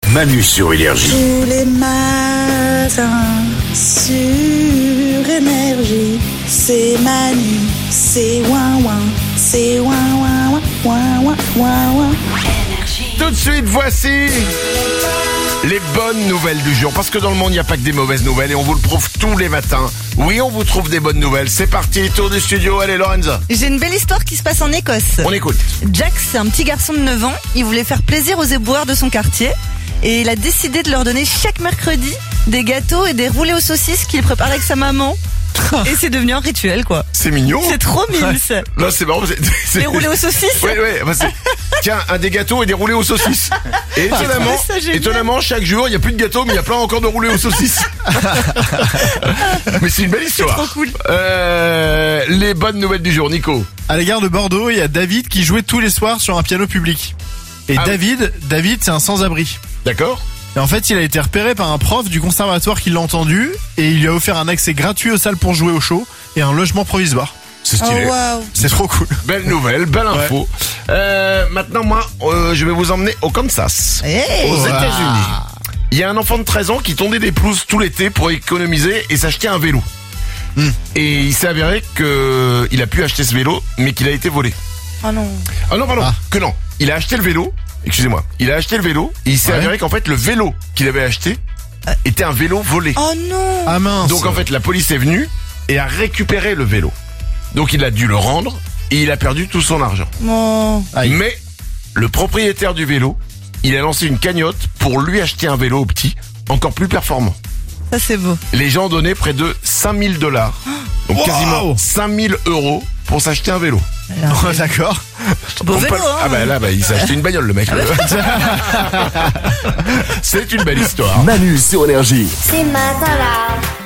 Manu sur Énergie. Tous les matins sur Énergie, c'est Manu, c'est ouin ouin, c'est ouin ouin ouin ouin ouin ouin. Tout de suite, voici les bonnes nouvelles du jour. Parce que dans le monde, il n'y a pas que des mauvaises nouvelles et on vous le prouve tous les matins. Oui, on vous trouve des bonnes nouvelles. C'est parti, tour du studio. Allez, Lorenza. J'ai une belle histoire qui se passe en Écosse. On écoute. Jack, c'est un petit garçon de 9 ans. Il voulait faire plaisir aux éboueurs de son quartier. Et il a décidé de leur donner chaque mercredi des gâteaux et des roulés aux saucisses qu'il prépare avec sa maman. Et c'est devenu un rituel, quoi. C'est mignon. C'est trop mignon. Là, c'est marrant. Les roulés aux saucisses. Ouais. Bah, tiens, un des gâteaux et des roulés aux saucisses. Et étonnamment, chaque jour, il n'y a plus de gâteaux, mais il y a plein encore de roulés aux saucisses. Mais c'est une belle histoire. C'est trop cool. Les bonnes nouvelles du jour, Nico. À la gare de Bordeaux, il y a David qui jouait tous les soirs sur un piano public. Et David, c'est un sans-abri. D'accord. Et en fait, il a été repéré par un prof du conservatoire qui l'a entendu et il lui a offert un accès gratuit aux salles pour jouer au show et un logement provisoire. C'est stylé. Oh, wow. C'est trop cool. Belle nouvelle, belle info. Maintenant, moi, je vais vous emmener au Kansas, Hey. aux États-Unis. Il y a un enfant de 13 ans qui tondait des pelouses tout l'été pour économiser et s'acheter un vélo. Et il s'est avéré qu'il a pu acheter ce vélo, mais qu'il a été volé. Oh non. Ah non, pardon, que non. Il a acheté le vélo, excusez-moi, il a acheté le vélo, et il s'est avéré qu'en fait, le vélo qu'il avait acheté était un vélo volé. Oh non. Ah mince. Donc en fait, la police est venue et a récupéré le vélo. Donc il a dû le rendre et il a perdu tout son argent. Oh. Aïe. Mais le propriétaire du vélo, il a lancé une cagnotte pour lui acheter un vélo au petit, encore plus performant. Ça, c'est beau. Les gens ont donné près de $5 000. Donc quasiment 5 000 euros pour s'acheter un vélo. Oh, d'accord. Beau vélo, hein. Ah bah là, il s'est acheté une bagnole, le mec. C'est une belle histoire. Manu sur Énergie. Ces matins-là,